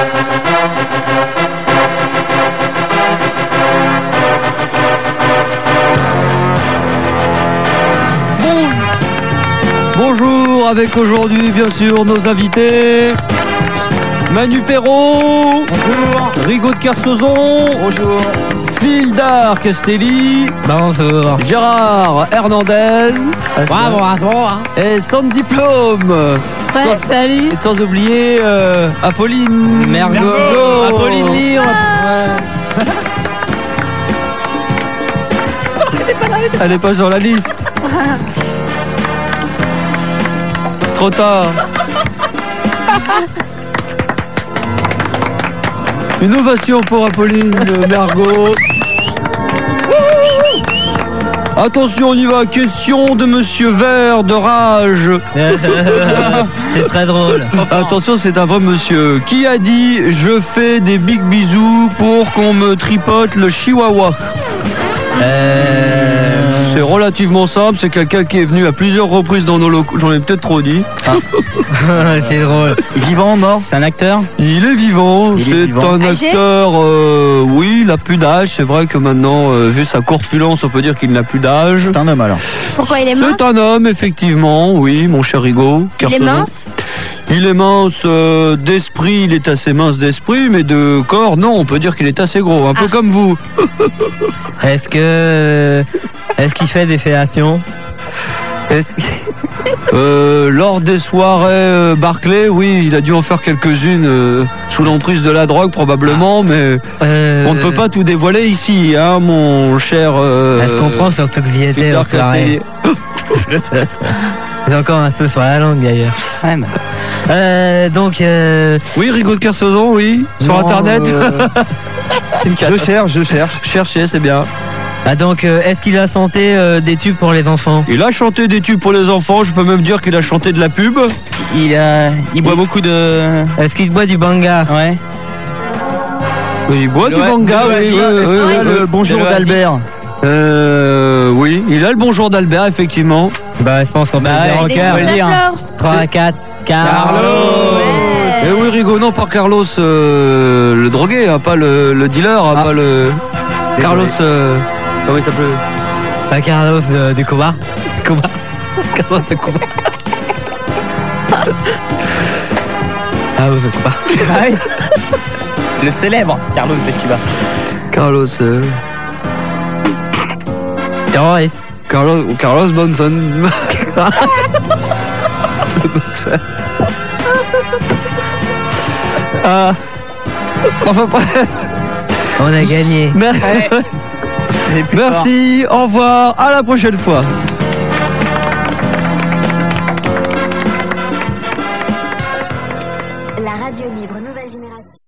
Bonjour, avec aujourd'hui bien sûr nos invités Manu Perrault. Bonjour. Rigaud de Kersozon. Bonjour. Fildar Castelli. Bonjour. Gérard Hernandez. Bravo, bravo. Et sans diplôme. Ouais, salut. Et sans oublier Apolline Mergo. Apolline Lire. Elle n'est pas sur la liste. Trop tard. Une ovation pour Apolline Mergo. Attention, on y va. Question de Monsieur Vert de Rage. C'est très drôle. Attention, c'est un vrai monsieur. Qui a dit « Je fais des big bisous pour qu'on me tripote le chihuahua » C'est relativement simple, c'est quelqu'un qui est venu à plusieurs reprises dans nos locaux. J'en ai peut-être trop dit. C'est drôle. Vivant, mort? C'est un acteur? Il est vivant, Il est c'est vivant. un acteur, oui, il n'a plus d'âge. C'est vrai que maintenant, vu sa corpulence, on peut dire qu'il n'a plus d'âge. C'est un homme alors. Pourquoi il est mince? C'est un homme, effectivement, oui, mon cher Rigaud. Il est Kersozon. mince? Il est mince d'esprit, il est assez mince d'esprit, mais de corps, non, on peut dire qu'il est assez gros, un peu comme vous. Est-ce qu'il fait des fellations? Lors des soirées Barclay, oui, il a dû en faire quelques-unes sous l'emprise de la drogue probablement, mais on ne peut pas tout dévoiler ici, hein, mon cher. Est-ce qu'on prend surtout que j'y étais Fildar au soirée? J'ai encore un peu sur la langue d'ailleurs. Ouais, mais... Oui, Rigaud de Kersozon, oui, sur Non, internet. Je cherche. Cherchez, c'est bien. Ah donc, est-ce qu'il a chanté des tubes pour les enfants? Il a chanté des tubes pour les enfants, je peux même dire qu'il a chanté de la pub. Il boit beaucoup de... Est-ce qu'il boit du banga? Ouais. Il boit du manga, oui, Il a le bonjour d'Albert. Oui, il a le bonjour d'Albert, effectivement. Bah, je pense qu'on peut le dire en Des cœur. choses à fleurs. 3, 4, Carlos. Eh oui, Rigaud, non, pas Carlos, le drogué, hein, pas le dealer, hein, pas le... Carlos, comment il s'appelle? Pas Carlos de Cuba. Cuba. Carlos de Cuba. Carlos de Cuba. Le célèbre Carlos de Cuba. Carlos, Terroriste. Carlos Bonson. Le boxeur. Enfin, bref. On a gagné. Merci, au revoir, à la prochaine fois. La radio libre nouvelle génération.